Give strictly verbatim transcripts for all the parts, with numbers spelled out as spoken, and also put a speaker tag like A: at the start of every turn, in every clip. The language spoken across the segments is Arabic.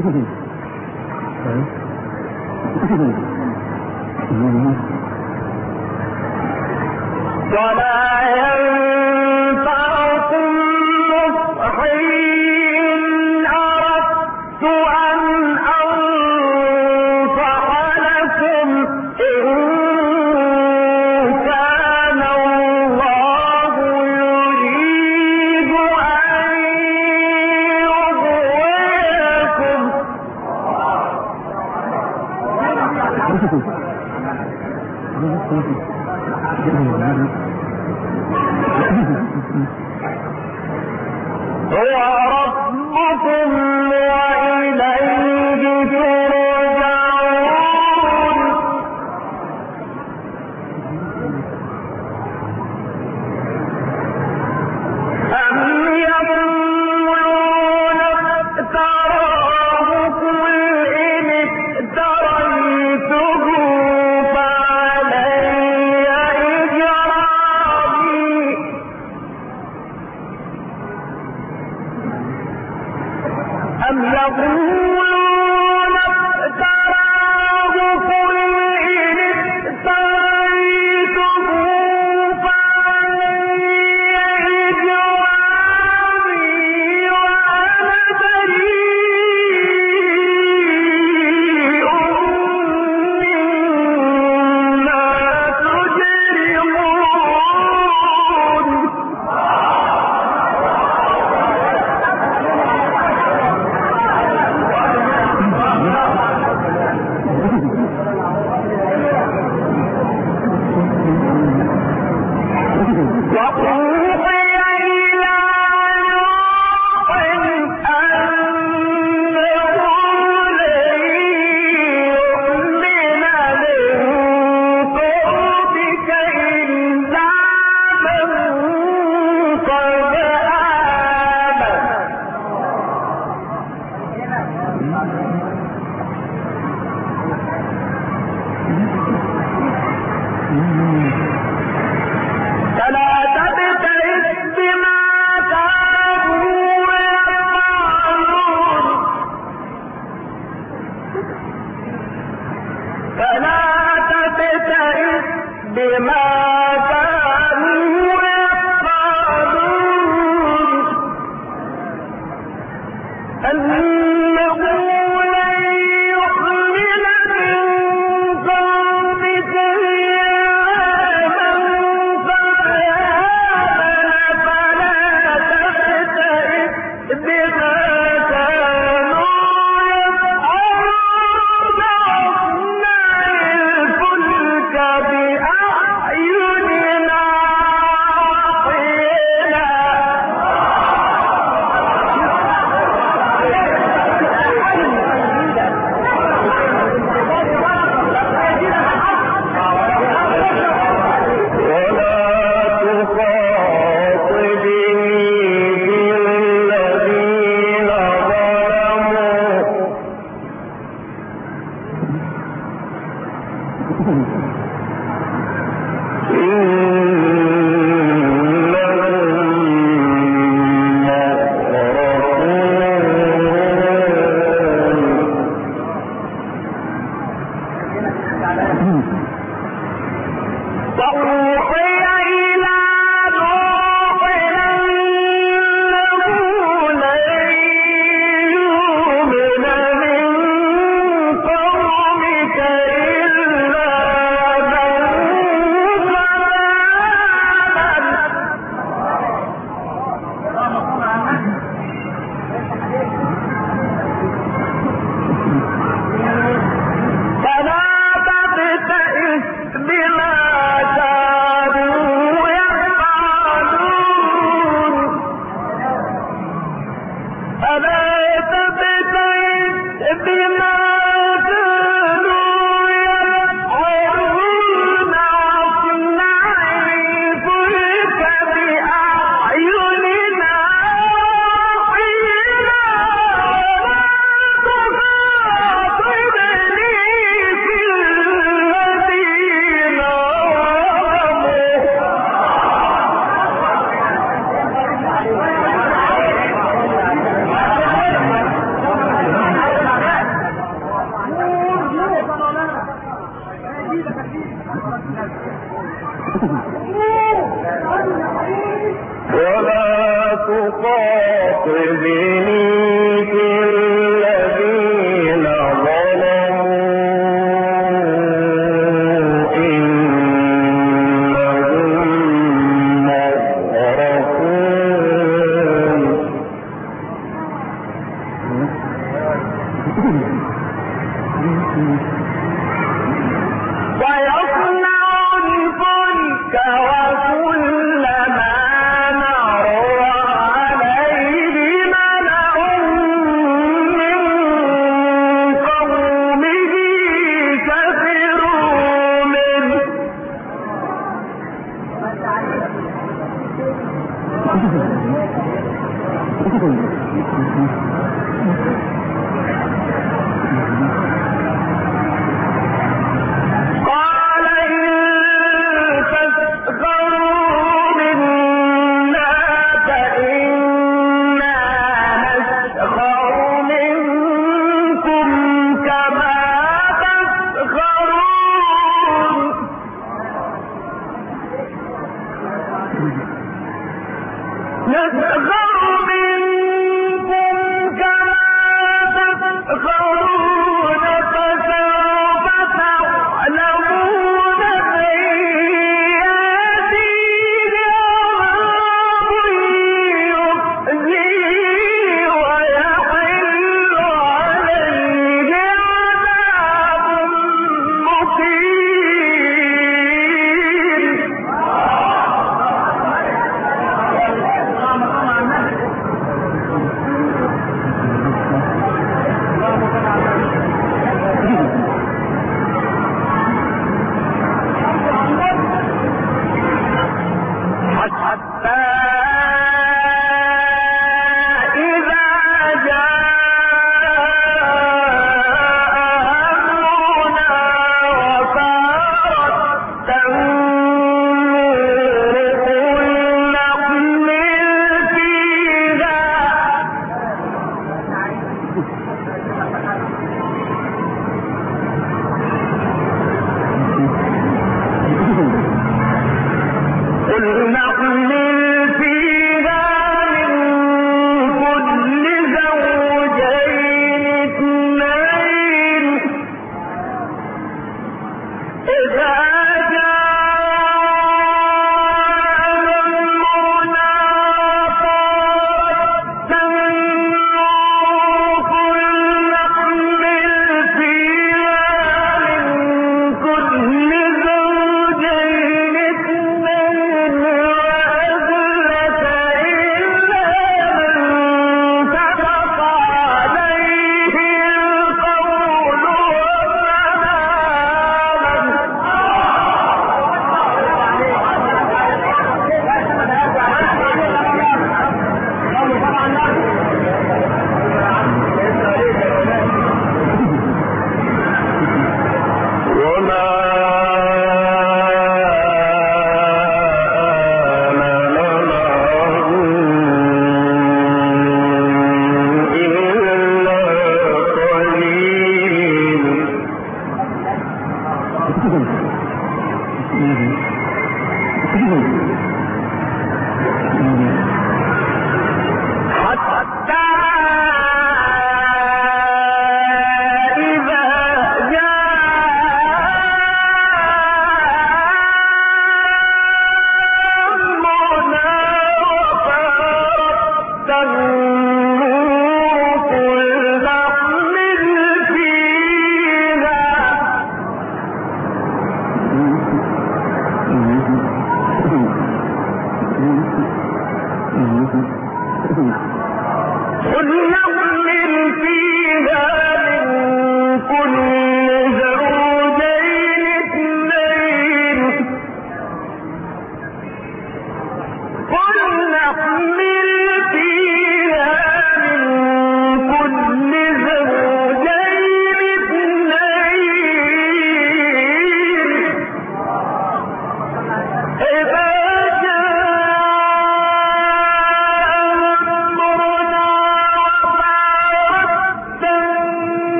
A: ولا ينفعكم نصحي إن أردت أن أنصح لكم إن كان الله يريد أن يغويكم. هو ربكم وإليه ترجعون. أم يقولون افتراه قل إن افتريته فعلي إجرامي. أم يقولون افتراه قل إن افتريته فعلي إجرامي وأنا بريء مما تجرمون. وأوحي إلى نوح أنه لن يؤمن من قومك إلا من قد آمن. فلا تبتئس بما كانوا يفعلون. فلا تبتئس بما كانوا يفعلون. أنه لن يؤمن من قومك إلا من قد آمن. فلا تبتئس بما كانوا يفعلون. واصنع الفلك بأعيننا وحينا. إلا ويصنع الفلك وكلما مر عليه ملأ من قومه سخروا منه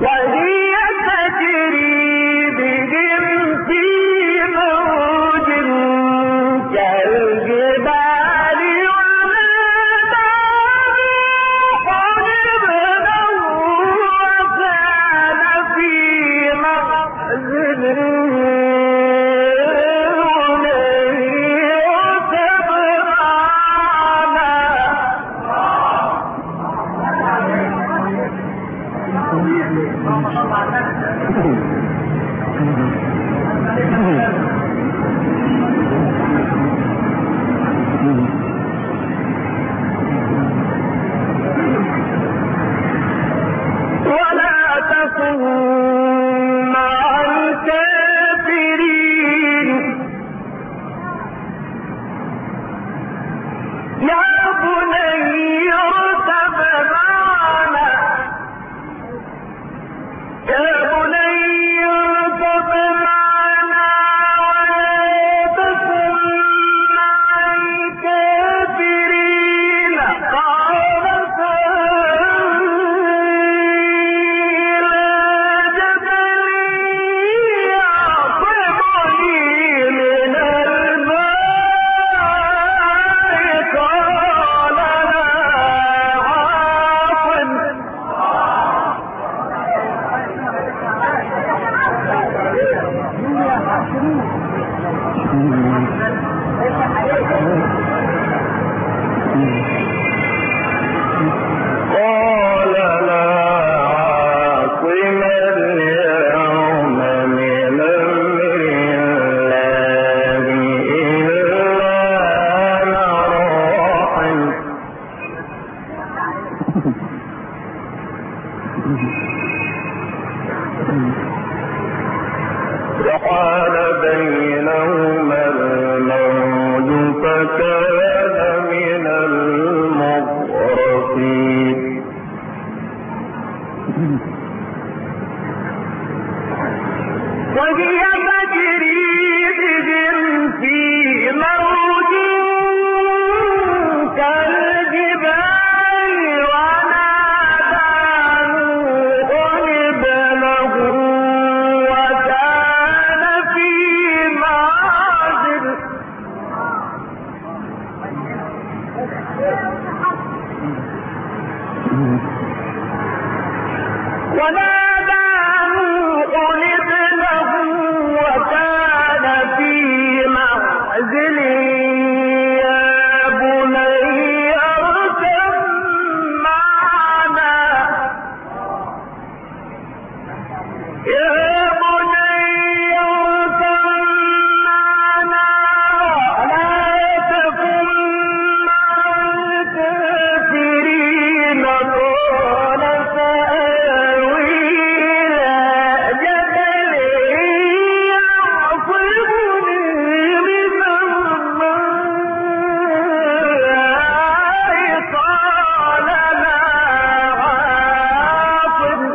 A: وهي تجري بهم في موج كالجبال ونادى نوح ابنه وكان في معزل ولا تكن مع الكافرين يا بني اركب معنا يا بني اركب معنا ولا تكن مع الكافرين قال وحال بينهما الموج فكان من المغرقين وهي تجري بهم في موج كالجبال ونادى نوح ابنه وكان في معزل ونادى نوح ابنه وكان في معزل يا بني اركب معنا يا بني اركب معنا ولا تكن مع الكافرين قال سآوي إلى جبل يعصمني من الماء قال لا عاصم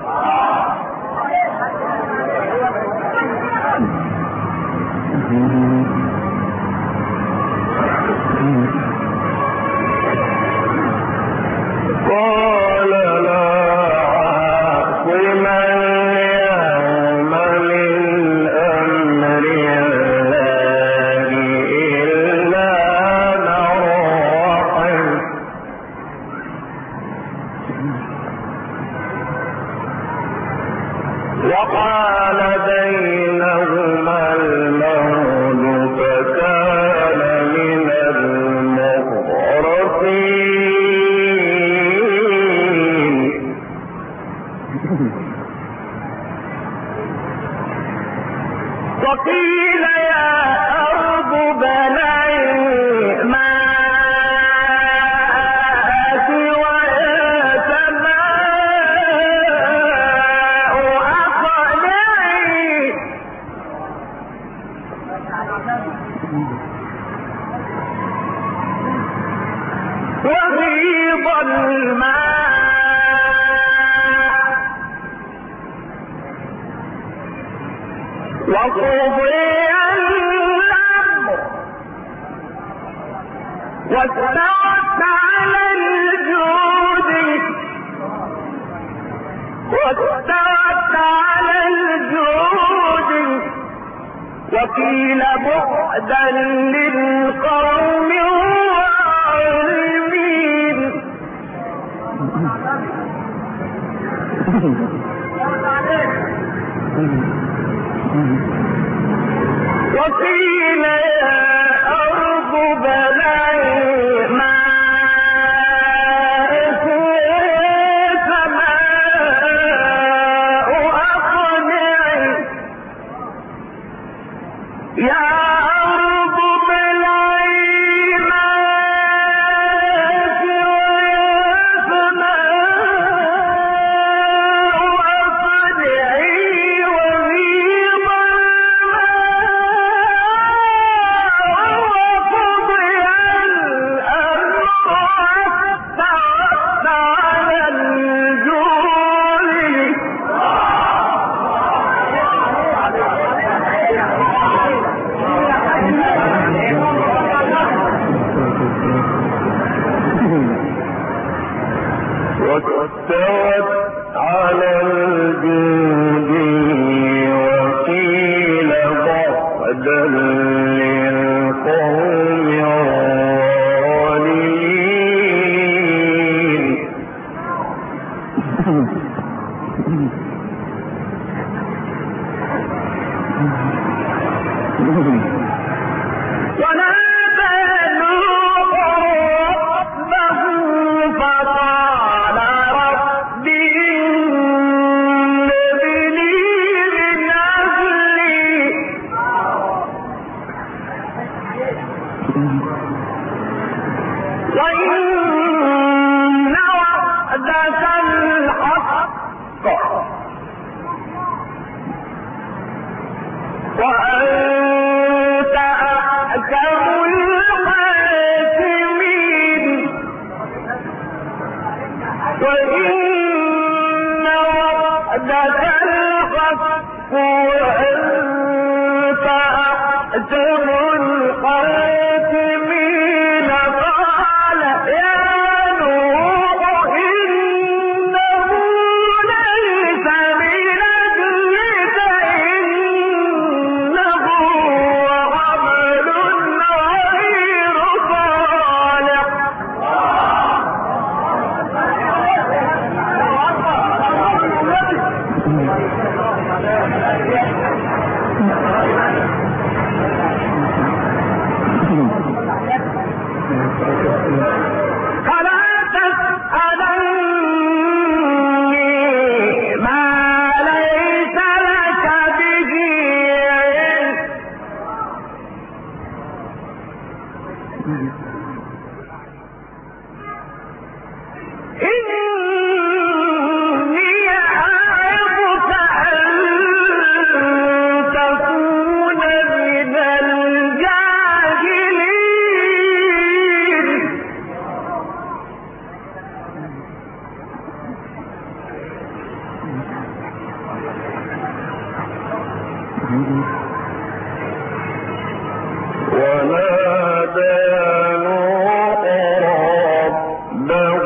A: قال لا عاصم اليوم من أمر الله إلا من رحم وقال بينهما الموج فكان من المغرقين وقيل يا أرض بلعي ماءك ويا سماء أقلعي وغيض الماء وقضي الأمر واستوت على الجود واستوت وقيل بعدا للقوم الظالمين. وقيل يا أرض بلعي ماءك وسماء أقلعي يا أرض بلعي ماءك وسماء أقلعي وغيض واستوت على الجود وقيل بعدا للقوم الظالمين. ونادى نوح ربه فقال رب إن ابني من أهلي وإن وعدك الحق وأنت أحكم الحاكمين وإن وعدك الحق وأنت أحكم الحاكمين. قال يا نوح إنه ليس من أجلك إنه عمل غير صالح فلا تسألني ما ليس لك به علم إني أعظك أن تكون من الجاهلين. ونادى نوح ربه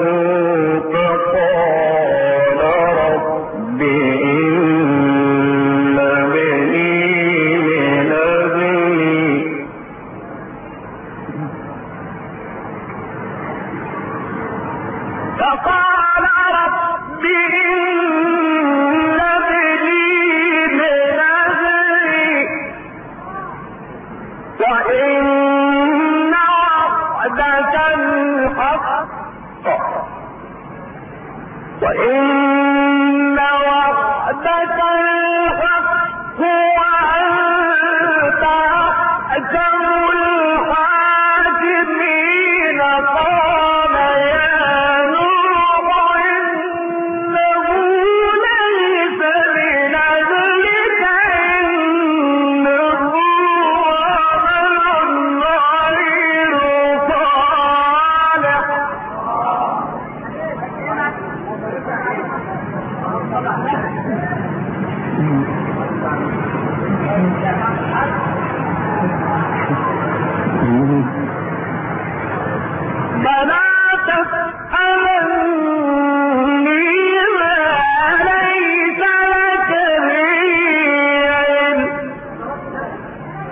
A: فقال رب إن ابني من أهلي فقال رب إن ابني من أهلي وإن وعدك الحق وإن وعدك الحق وأنت أحكم الحاكمين. قال يا نوح إنه ليس من أجلك إنه عمل غير صالح فلا تسألني ما ليس لك به علم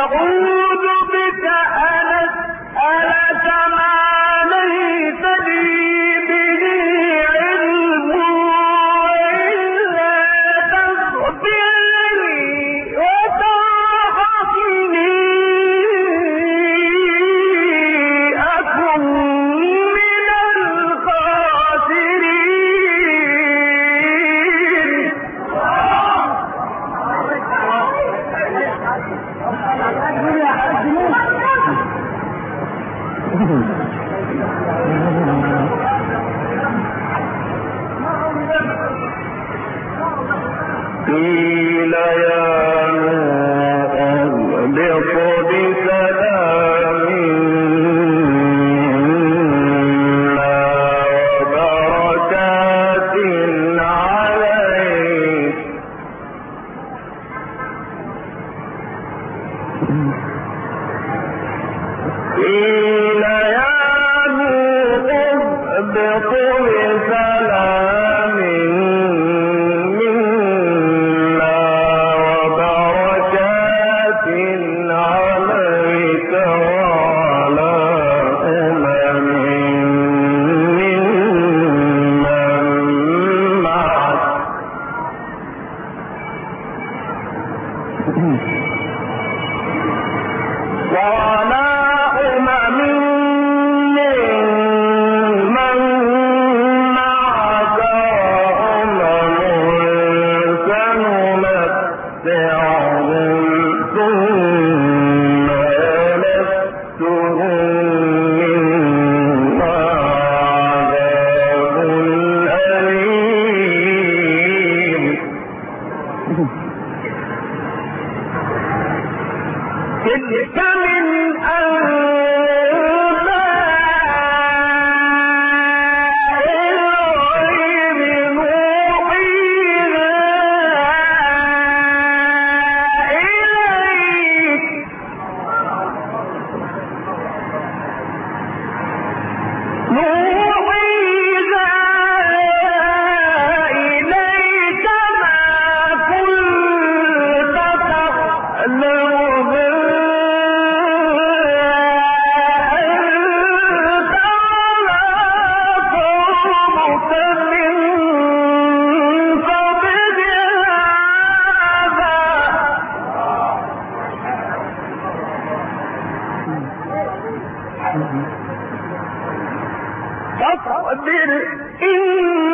A: فاصبر إن